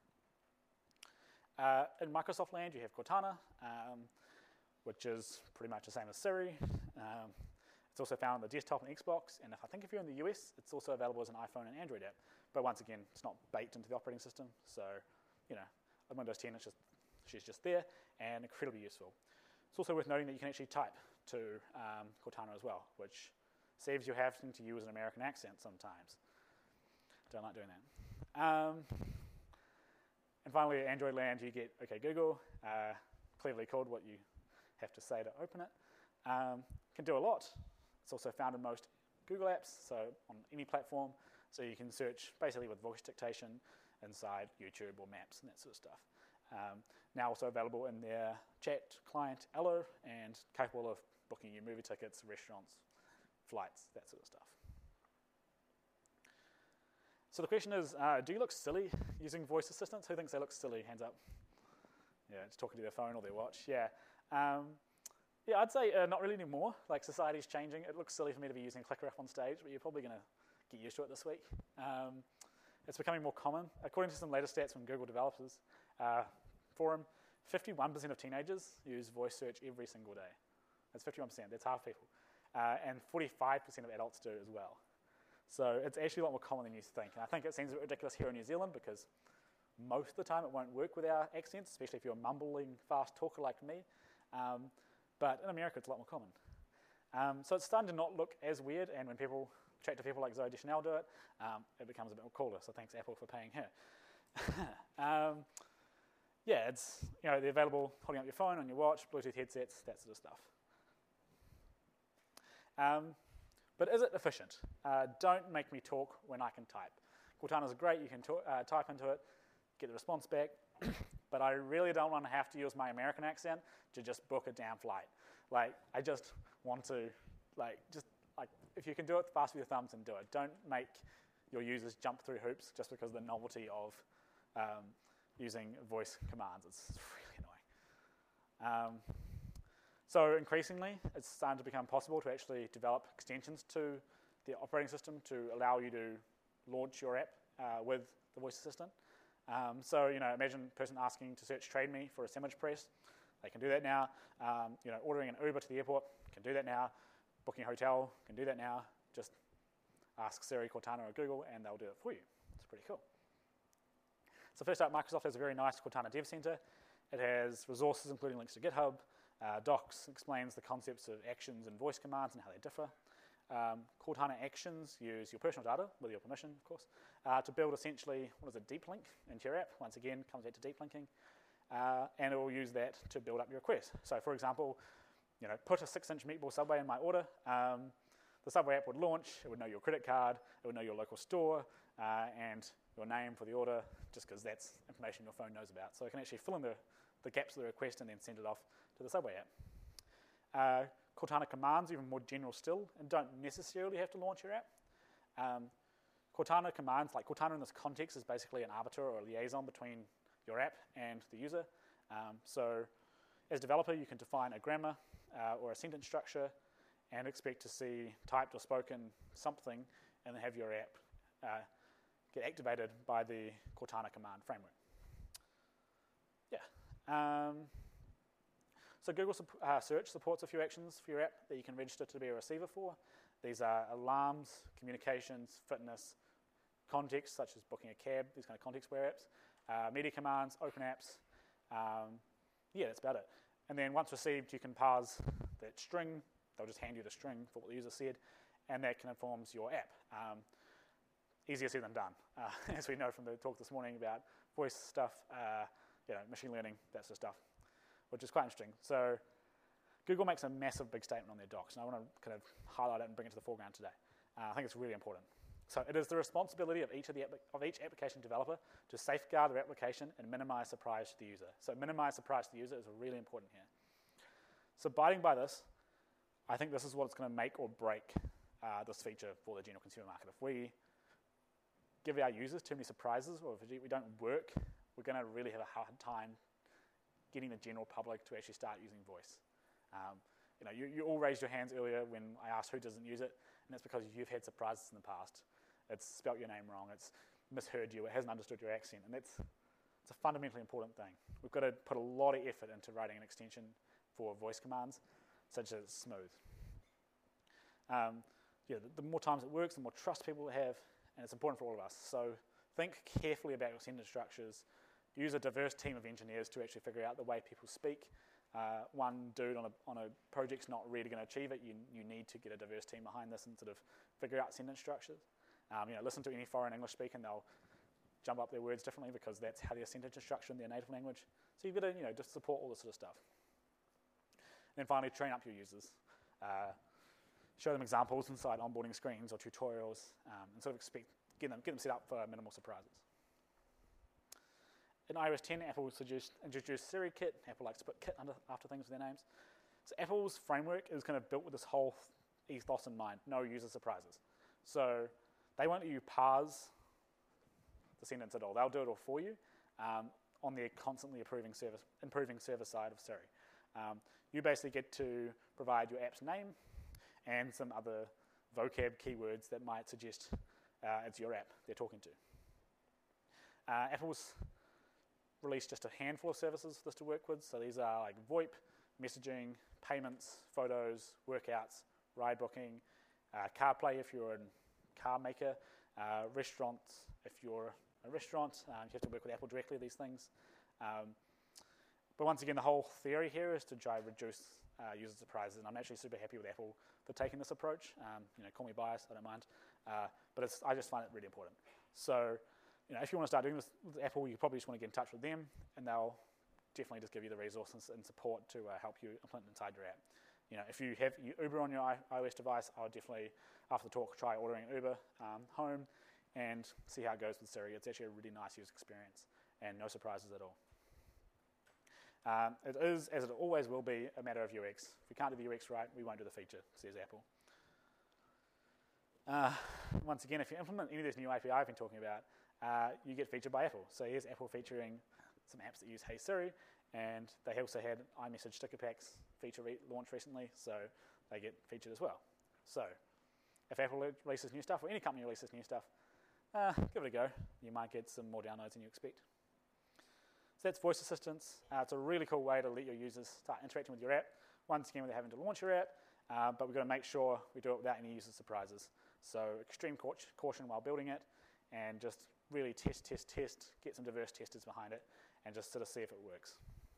Uh, in Microsoft land, you have Cortana, um, which is pretty much the same as Siri. Um, it's also found on the desktop and Xbox, and if, I think if you're in the U S, it's also available as an iPhone and Android app. But once again, it's not baked into the operating system, so you know, on Windows ten, it's just she's just there and incredibly useful. It's also worth noting that you can actually type to um, Cortana as well, which saves you having to use an American accent sometimes. Don't like doing that. Um, and finally, at Android land, you get OK Google, uh, cleverly called what you have to say to open it. Um, can do a lot. It's also found in most Google apps, so on any platform. So you can search basically with voice dictation inside YouTube or Maps and that sort of stuff. Um, now also available in their chat client, Allo, and capable of booking you movie tickets, restaurants, flights, that sort of stuff. So the question is, uh, do you look silly using voice assistants? Who thinks they look silly? Hands up. Yeah, just talking to their phone or their watch. Yeah. Um, yeah, I'd say uh, not really anymore. Like, society's changing. It looks silly for me to be using ClickerUp on stage, but you're probably going to get used to it this week. Um, it's becoming more common. According to some latest stats from Google developers uh, forum, fifty-one percent of teenagers use voice search every single day. That's fifty-one percent. That's half people. Uh, and forty-five percent of adults do as well. So it's actually a lot more common than you think. And I think it seems a bit ridiculous here in New Zealand because most of the time it won't work with our accents, especially if you're a mumbling, fast talker like me. Um, but in America, it's a lot more common. Um, so it's starting to not look as weird, and when people chat to people like Zoe Deschanel do it, um, it becomes a bit more cooler. So thanks, Apple, for paying her. um, yeah, it's, you know, they're available holding up your phone, on your watch, Bluetooth headsets, that sort of stuff. Um, but is it efficient? Uh, don't make me talk when I can type. Cortana's great, you can talk, uh, type into it, get the response back, but I really don't want to have to use my American accent to just book a damn flight. Like, I just want to, like, just, like, if you can do it, fast with your thumbs and do it. Don't make your users jump through hoops just because of the novelty of um, using voice commands. It's really annoying. Um, so increasingly, it's starting to become possible to actually develop extensions to the operating system to allow you to launch your app uh, with the voice assistant. Um, so, you know, imagine a person asking to search Trade Me for a sandwich press. They can do that now. Um, you know, ordering an Uber to the airport can do that now. Booking a hotel can do that now. Just ask Siri, Cortana, or Google, and they'll do it for you. It's pretty cool. So first up, Microsoft has a very nice Cortana Dev Center. It has resources, including links to GitHub. Uh, Docs explains the concepts of actions and voice commands and how they differ. Um, Cortana Actions use your personal data, with your permission, of course, uh, to build essentially, what is a deep link into your app. Once again, comes back to deep linking. Uh, and it will use that to build up your request. So for example, you know, put a six-inch meatball Subway in my order. Um, the Subway app would launch. It would know your credit card. It would know your local store uh, and your name for the order, just because that's information your phone knows about. So it can actually fill in the, the gaps of the request and then send it off to the Subway app. Uh, Cortana commands, even more general still, and don't necessarily have to launch your app. Um, Cortana commands, like Cortana in this context, is basically an arbiter or a liaison between your app and the user. Um, so as a developer, you can define a grammar uh, or a sentence structure and expect to see typed or spoken something and then have your app uh, get activated by the Cortana command framework. Yeah. Um, so Google uh, Search supports a few actions for your app that you can register to be a receiver for. These are alarms, communications, fitness, context, such as booking a cab, these kind of context-aware apps, uh, media commands, open apps. Um, yeah, that's about it. And then once received, you can parse that string. They'll just hand you the string for what the user said, and that can inform your app. Um, easier said than done, uh, as we know from the talk this morning about voice stuff, uh, you know, machine learning, that sort of stuff, which is quite interesting. So Google makes a massive big statement on their docs, and I want to kind of highlight it and bring it to the foreground today. Uh, I think it's really important. So it is the responsibility of each of the of each application developer to safeguard their application and minimize surprise to the user. So minimize surprise to the user is really important here. So abiding by this, I think this is what's going to make or break uh, this feature for the general consumer market. If we give our users too many surprises, or if we don't work, we're going to really have a hard time getting the general public to actually start using voice. Um, you know, you, you all raised your hands earlier when I asked who doesn't use it, and that's because you've had surprises in the past. It's spelt your name wrong, it's misheard you, it hasn't understood your accent, and that's it's a fundamentally important thing. We've got to put a lot of effort into writing an extension for voice commands, such as smooth. Um, yeah, the, the more times it works, the more trust people have, and it's important for all of us. So think carefully about your sentence structures. Use a diverse team of engineers to actually figure out the way people speak. Uh, one dude on a, on a project's not really going to achieve it. You, you need to get a diverse team behind this and sort of figure out sentence structures. Um, you know, listen to any foreign English speaker and they'll jump up their words differently because that's how their sentence is structured in their native language. So you've got to, you know, just support all this sort of stuff. And then finally, train up your users. Uh, show them examples inside onboarding screens or tutorials, um, and sort of expect, get them, get them set up for minimal surprises. In i O S ten, Apple introduced Siri Kit. Apple likes to put kit under, after things with their names. So Apple's framework is kind of built with this whole ethos in mind, no user surprises. So they won't let you parse the sentence at all. They'll do it all for you um, on their constantly improving service, improving service side of Siri. Um, you basically get to provide your app's name and some other vocab keywords that might suggest uh, it's your app they're talking to. Uh, Apple's released just a handful of services for this to work with. So these are like VoIP, messaging, payments, photos, workouts, ride booking, uh, CarPlay if you're a car maker, uh, restaurants if you're a restaurant. Um, you have to work with Apple directly, these things. Um, but once again, the whole theory here is to try to reduce uh, user surprises, and I'm actually super happy with Apple for taking this approach. Um, you know, call me biased, I don't mind. Uh, but it's, I just find it really important. So, you know, if you want to start doing this with Apple, you probably just want to get in touch with them, and they'll definitely just give you the resources and support to uh, help you implement inside your app. You know, if you have Uber on your iOS device, I would definitely, after the talk, try ordering an Uber um, home and see how it goes with Siri. It's actually a really nice user experience and no surprises at all. Um, it is, as it always will be, a matter of U X. If we can't do the U X right, we won't do the feature, says Apple. Uh, once again, if you implement any of this new A P I I've been talking about, uh, you get featured by Apple. So here's Apple featuring some apps that use Hey Siri, and they also had iMessage sticker packs feature re launch recently, so they get featured as well. So if Apple releases new stuff, or any company releases new stuff, uh, give it a go. You might get some more downloads than you expect. So that's voice assistance. Uh, it's a really cool way to let your users start interacting with your app, once again without having to launch your app, uh, but we've got to make sure we do it without any user surprises. So extreme caution while building it, and just really test, test, test, get some diverse testers behind it, and just sort of see if it works.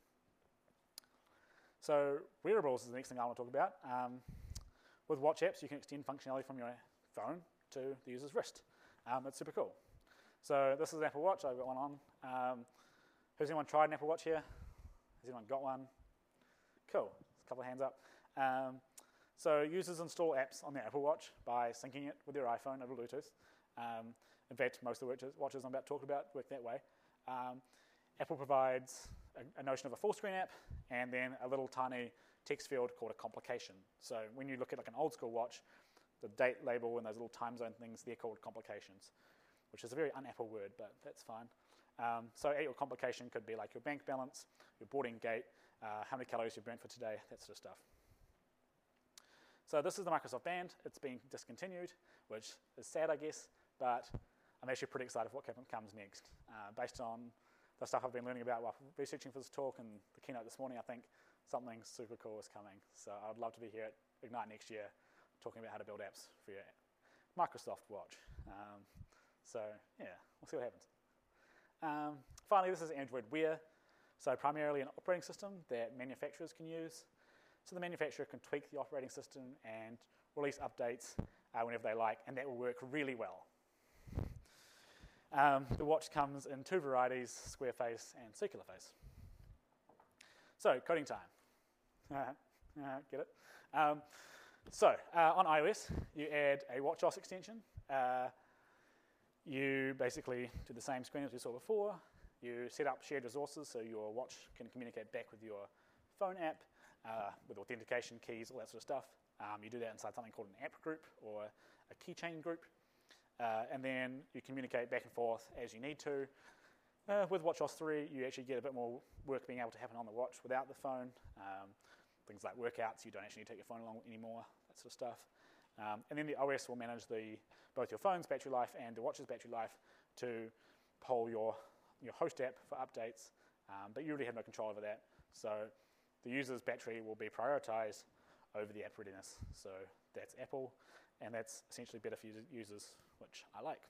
So wearables is the next thing I want to talk about. Um, with watch apps, you can extend functionality from your phone to the user's wrist. Um, it's super cool. So this is an Apple Watch. I've got one on. Um, has anyone tried an Apple Watch here? Has anyone got one? Cool. There's a couple of hands up. Um, so users install apps on their Apple Watch by syncing it with their iPhone over Bluetooth. Um, in fact, most of the watches, watches I'm about to talk about work that way. Um, Apple provides a, a notion of a full screen app and then a little tiny text field called a complication. So when you look at like an old school watch, the date label and those little time zone things, they're called complications, which is a very un-Apple word, but that's fine. Um, so at your complication could be like your bank balance, your boarding gate, uh, how many calories you burnt for today, that sort of stuff. So this is the Microsoft Band. It's been discontinued, which is sad, I guess, but I'm actually pretty excited for what comes next. Uh, based on the stuff I've been learning about while researching for this talk and the keynote this morning, I think something super cool is coming. So I'd love to be here at Ignite next year talking about how to build apps for your Microsoft Watch. Um, so yeah, we'll see what happens. Um, finally, this is Android Wear. So primarily an operating system that manufacturers can use. So the manufacturer can tweak the operating system and release updates uh, whenever they like, and that will work really well. Um, the watch comes in two varieties, square face and circular face. So, coding time. Uh, uh, get it? Um, so, uh, on iOS, you add a WatchOS extension. Uh, you basically do the same screen as we saw before. You set up shared resources so your watch can communicate back with your phone app uh, with authentication keys, all that sort of stuff. Um, you do that inside something called an app group or a keychain group. Uh, and then you communicate back and forth as you need to. Uh, with WatchOS three, you actually get a bit more work being able to happen on the watch without the phone. Um, things like workouts, you don't actually take your phone along anymore, that sort of stuff. Um, and then the O S will manage the both your phone's battery life and the watch's battery life to poll your, your host app for updates, um, but you really have no control over that. So the user's battery will be prioritized over the app readiness. So that's Apple, and that's essentially better for users, which I like.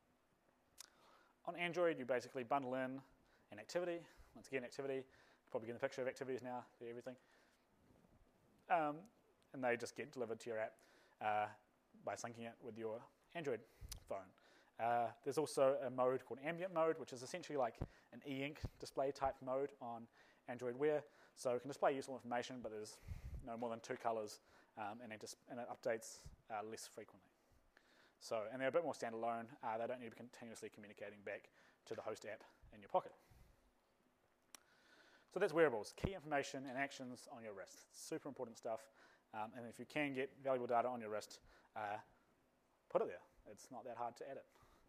On Android, you basically bundle in an activity. Once again, activity. You're probably getting a picture of activities now for everything. Um, and they just get delivered to your app uh, by syncing it with your Android phone. Uh, there's also a mode called ambient mode, which is essentially like an e-ink display type mode on Android Wear. So it can display useful information, but there's no more than two colors, um, and, it just, and it updates uh, less frequently. So, and they're a bit more standalone. Uh, they don't need to be continuously communicating back to the host app in your pocket. So that's wearables, key information and actions on your wrist. Super important stuff. Um, and if you can get valuable data on your wrist, uh, put it there. It's not that hard to edit.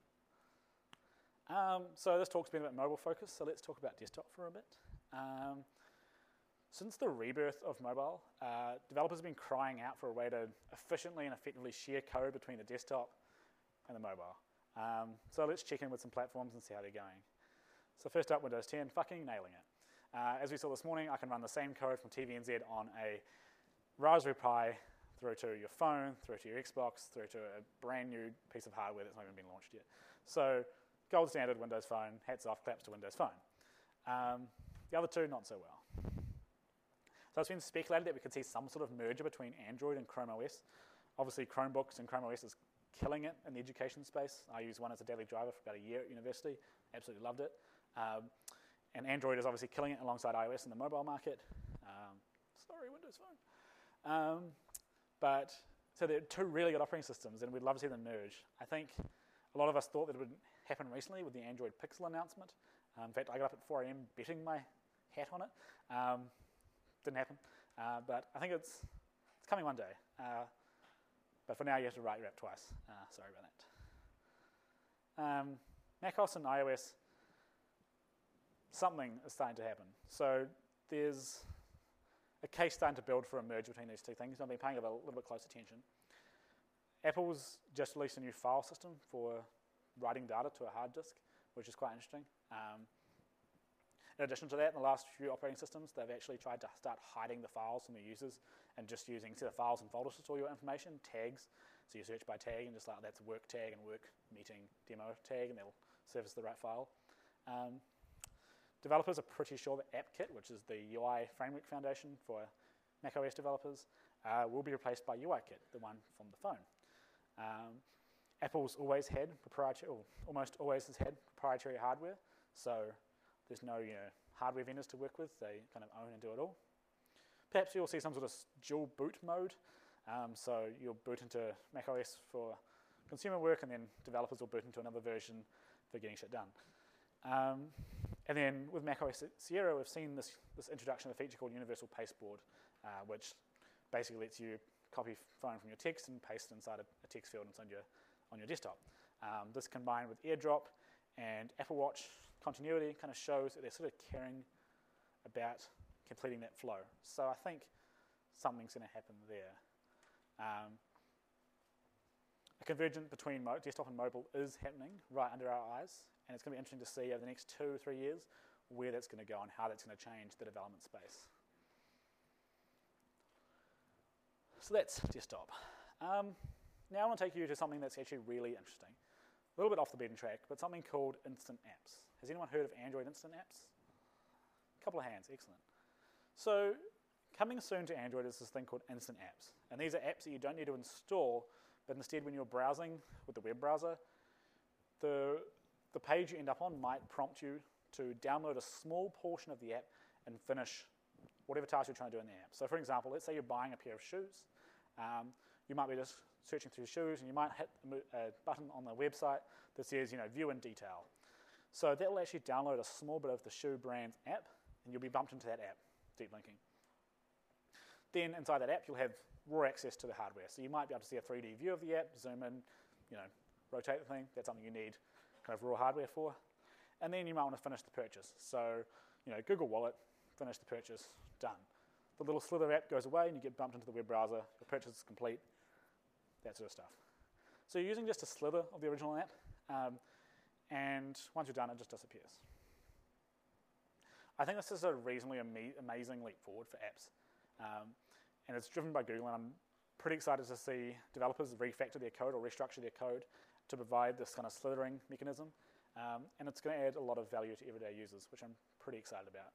Um, so this talk's been a bit mobile focused, so let's talk about desktop for a bit. Um, Since the rebirth of mobile, uh, developers have been crying out for a way to efficiently and effectively share code between the desktop and the mobile. Um, so let's check in with some platforms and see how they're going. So first up, Windows ten, fucking nailing it. Uh, as we saw this morning, I can run the same code from T V N Z on a Raspberry Pi through to your phone, through to your Xbox, through to a brand new piece of hardware that's not even been launched yet. So gold standard Windows Phone, hats off, claps to Windows Phone. Um, the other two, not so well. So it's been speculated that we could see some sort of merger between Android and Chrome O S. Obviously, Chromebooks and Chrome O S is killing it in the education space. I used one as a daily driver for about a year at university. Absolutely loved it. Um, and Android is obviously killing it alongside iOS in the mobile market. Um, sorry, Windows Phone. Um, but so they're two really good operating systems, and we'd love to see them merge. I think a lot of us thought that it would happen recently with the Android Pixel announcement. Um, in fact, I got up at four a m betting my hat on it. Um, Didn't happen, uh, but I think it's it's coming one day. Uh, but for now, you have to write your app twice. Uh, sorry about that. Um, macOS and iOS, something is starting to happen. So there's a case starting to build for a merge between these two things. I've been paying a little bit close attention. Apple's just released a new file system for writing data to a hard disk, which is quite interesting. Um, In addition to that, in the last few operating systems, they've actually tried to start hiding the files from the users and just using set of files and folders to store your information, tags. So you search by tag and just like that's work tag and work meeting demo tag, and they'll surface the right file. Um, developers are pretty sure that AppKit, which is the U I framework foundation for macOS developers, uh, will be replaced by UIKit, the one from the phone. Um, Apple's always had proprietary, or almost always has had proprietary hardware, so there's no you know, hardware vendors to work with. They kind of own and do it all. Perhaps you'll see some sort of dual boot mode. Um, so you'll boot into macOS for consumer work, and then developers will boot into another version for getting shit done. Um, and then with macOS Sierra, we've seen this, this introduction of a feature called Universal Pasteboard, uh, which basically lets you copy phone from your text and paste it inside a, a text field inside your, on your desktop. Um, this combined with AirDrop and Apple Watch continuity kind of shows that they're sort of caring about completing that flow. So I think something's going to happen there. Um, a convergence between mo desktop and mobile is happening right under our eyes, and it's going to be interesting to see over the next two or three years where that's going to go and how that's going to change the development space. So that's desktop. Um, now I want to take you to something that's actually really interesting. A little bit off the beaten track, but something called Instant Apps. Has anyone heard of Android Instant Apps? A couple of hands, excellent. So coming soon to Android is this thing called Instant Apps. And these are apps that you don't need to install, but instead when you're browsing with the web browser, the, the page you end up on might prompt you to download a small portion of the app and finish whatever task you're trying to do in the app. So for example, let's say you're buying a pair of shoes. Um, you might be just searching through shoes, and you might hit a button on the website that says, you know, view in detail. So that will actually download a small bit of the shoe brand's app, and you'll be bumped into that app, deep linking. Then inside that app, you'll have raw access to the hardware. So you might be able to see a three D view of the app, zoom in, you know, rotate the thing. That's something you need kind of raw hardware for. And then you might want to finish the purchase. So, you know, Google Wallet, finish the purchase, done. The little Slither app goes away, and you get bumped into the web browser. The purchase is complete, that sort of stuff. So you're using just a slither of the original app, um, and once you're done, it just disappears. I think this is a reasonably ama amazing leap forward for apps. Um, and it's driven by Google, and I'm pretty excited to see developers refactor their code or restructure their code to provide this kind of slithering mechanism. Um, and it's going to add a lot of value to everyday users, which I'm pretty excited about.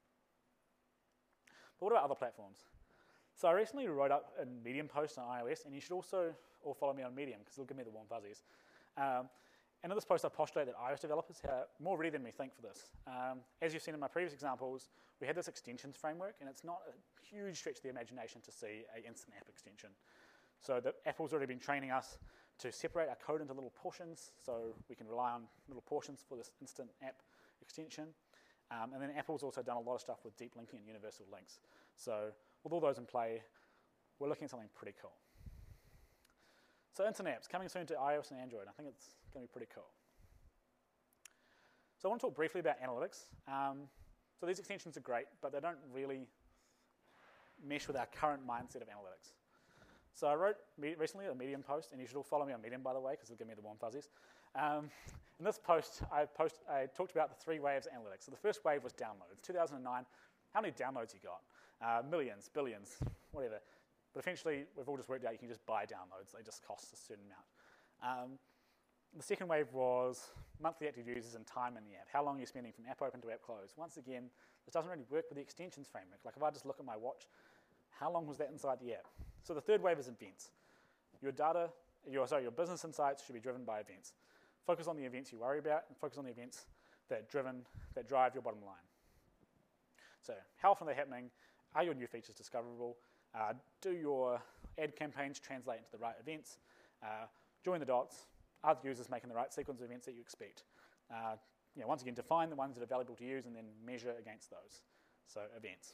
But what about other platforms? So I recently wrote up a Medium post on iOS, and you should also all follow me on Medium, because it'll give me the warm fuzzies. Um, and in this post, I postulate that iOS developers are more ready than we think for this. Um, as you've seen in my previous examples, we had this extensions framework, and it's not a huge stretch of the imagination to see an instant app extension. So the, Apple's already been training us to separate our code into little portions, so we can rely on little portions for this instant app extension. Um, and then Apple's also done a lot of stuff with deep linking and universal links. So with all those in play, we're looking at something pretty cool. So instant apps coming soon to iOS and Android. I think it's going to be pretty cool. So I want to talk briefly about analytics. Um, so these extensions are great, but they don't really mesh with our current mindset of analytics. So I wrote me recently a Medium post, and you should all follow me on Medium, by the way, because it'll give me the warm fuzzies. Um, in this post I, post, I talked about the three waves of analytics. So the first wave was downloads. two thousand nine, how many downloads you got? Uh, millions, billions, whatever. But eventually, we've all just worked out you can just buy downloads. They just cost a certain amount. Um, the second wave was monthly active users and time in the app. How long are you spending from app open to app close? Once again, this doesn't really work with the extensions framework. Like if I just look at my watch, how long was that inside the app? So the third wave is events. Your data, your, sorry, your business insights should be driven by events. Focus on the events you worry about, and focus on the events that driven, that drive your bottom line. So how often are they happening? Are your new features discoverable? Uh, do your ad campaigns translate into the right events? Uh, join the dots. Are the users making the right sequence of events that you expect? Uh, you know, once again, define the ones that are valuable to use and then measure against those. So events.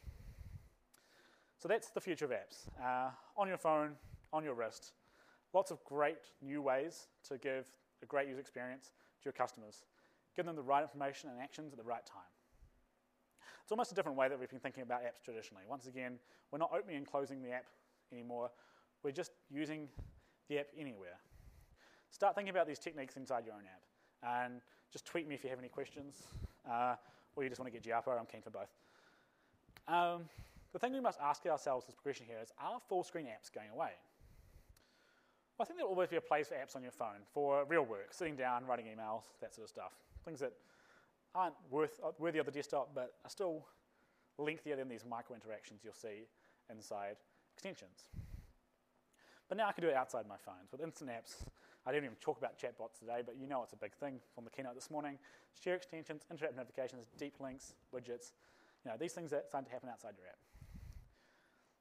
So that's the future of apps. Uh, on your phone, on your wrist. Lots of great new ways to give a great user experience to your customers. Give them the right information and actions at the right time. It's almost a different way that we've been thinking about apps traditionally. Once again, we're not opening and closing the app anymore. We're just using the app anywhere. Start thinking about these techniques inside your own app. And just tweet me if you have any questions. Uh, or you just want to get Giapo, I'm keen for both. Um, the thing we must ask ourselves as progression here is, are full screen apps going away? Well, I think there will always be a place for apps on your phone for real work, sitting down, writing emails, that sort of stuff. Things that aren't worth, worthy of the desktop, but are still lengthier than these micro interactions you'll see inside extensions. But now I can do it outside my phones. With instant apps, I didn't even talk about chatbots today, but you know it's a big thing from the keynote this morning. Share extensions, interactive notifications, deep links, widgets. You know, these things are starting to happen outside your app.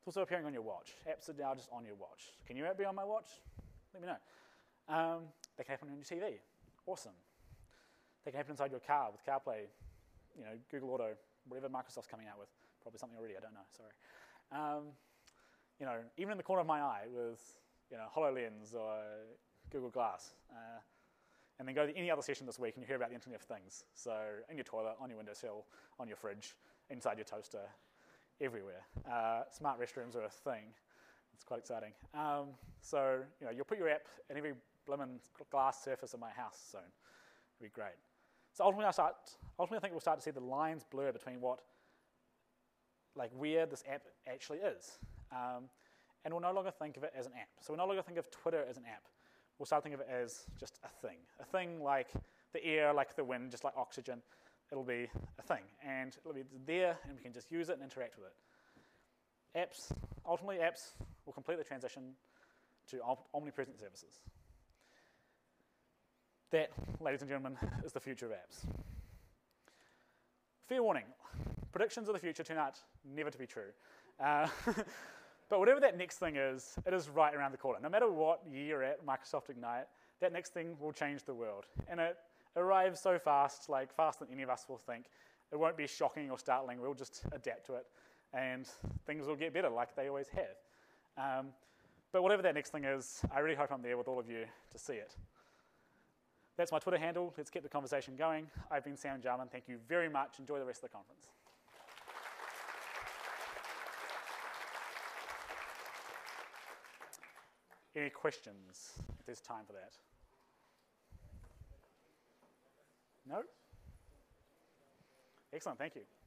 It's also appearing on your watch. Apps are now just on your watch. Can your app be on my watch? Let me know. Um, they can happen on your T V. Awesome. They can happen inside your car with CarPlay, you know, Google Auto, whatever Microsoft's coming out with. Probably something already, I don't know, sorry. Um, you know, even in the corner of my eye with, you know, HoloLens or Google Glass. Uh, and then go to any other session this week and you hear about the Internet of Things. So in your toilet, on your windowsill, on your fridge, inside your toaster, everywhere. Uh, smart restrooms are a thing. It's quite exciting. Um, so, you know, you'll put your app in every blimmin' glass surface of my house soon. It'll be great. So ultimately, I start, ultimately, I think we'll start to see the lines blur between what, like where this app actually is. Um, and we'll no longer think of it as an app. So we'll no longer think of Twitter as an app. We'll start to think of it as just a thing. A thing like the air, like the wind, just like oxygen. It'll be a thing. And it'll be there, and we can just use it and interact with it. Apps, ultimately apps will complete the transition to omnipresent services. That, ladies and gentlemen, is the future of apps. Fair warning, predictions of the future turn out never to be true. Uh, but whatever that next thing is, it is right around the corner. No matter what year you're at Microsoft Ignite, that next thing will change the world. And it arrives so fast, like faster than any of us will think. It won't be shocking or startling. We'll just adapt to it. And things will get better like they always have. Um, but whatever that next thing is, I really hope I'm there with all of you to see it. That's my Twitter handle. Let's keep the conversation going. I've been Sam Jarman. Thank you very much. Enjoy the rest of the conference. Any questions, if there's time for that? No? Excellent, thank you.